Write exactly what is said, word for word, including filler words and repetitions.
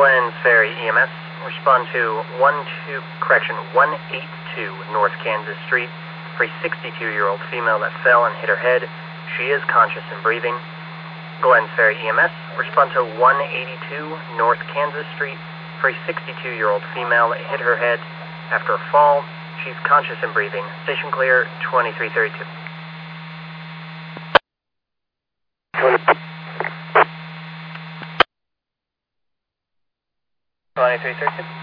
Glens Ferry E M S, respond to one two, correction, one eighty-two North Kansas Street for a sixty-two-year-old female that fell and hit her head. She is conscious and breathing. Glens Ferry E M S, respond to one eighty-two North Kansas Street for a sixty-two-year-old female that hit her head after a fall. She's conscious and breathing. Station clear, twenty-three thirty-two. twenty-three thirty-two.